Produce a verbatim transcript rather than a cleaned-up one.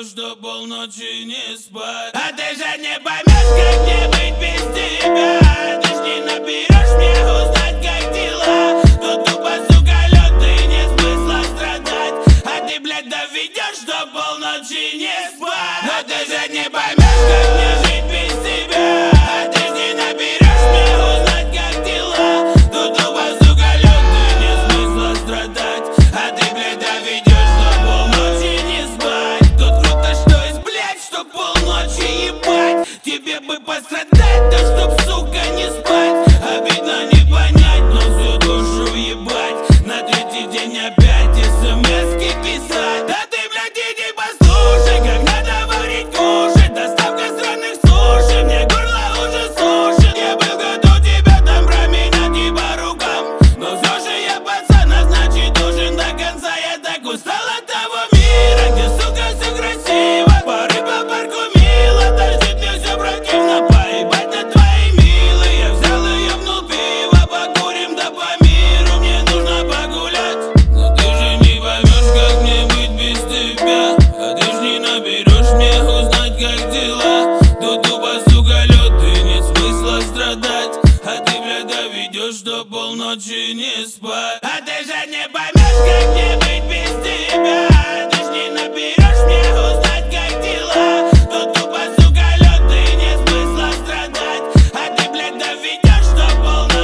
доведешь до полночи не спать. А ты же не поймешь, как мне быть без тебя. Ты ж не наберешь мне узнать, как дела. Тут тупо, сука, лёд, и нет смысла страдать. А ты, блядь, доведешь до полночи не спать. Но ты же не поймешь, как мне жить без тебя. А ты ж не наберешь мне узнать, как дела. Тут тупо, сука, лёд, и нет смысла страдать. А ты, блядь, доведешь до полночи не спать. Тут круто, что есть, блядь, что полночи ебать. Тебе бы пострадать, да чтоб, сука, не спать. Обидно не понять, но всю душу ебать. На третий день опять смс-ки писать. Да ты, блядь, иди послушай, как надо варить кушать. Доставка странных суши, мне горло уже сушит. Я был готов тебя там променять и по рукам, но все же я пацан, а значит должен до конца. Я так устал от того мира, где, сука, все красиво. Пары по парку мило, торчит мне все противно. Поебать на твои милые, я взял и ебнул пиво. Покурим да по миру, мне нужно погулять. Но ты же не поймешь, как мне быть без тебя. А ты ж не наберешь мне узнать, как дела. Тут тупо, сука, лёд, и нет смысла страдать. А ты, блядь, доведешь до полночи не спать. А ты же не поймешь, как мне быть без тебя. Ты ж не наберешь мне узнать, как дела. Тут тупо, сука, лёд, и нет смысла страдать. А ты, блядь, доведешь до полночи.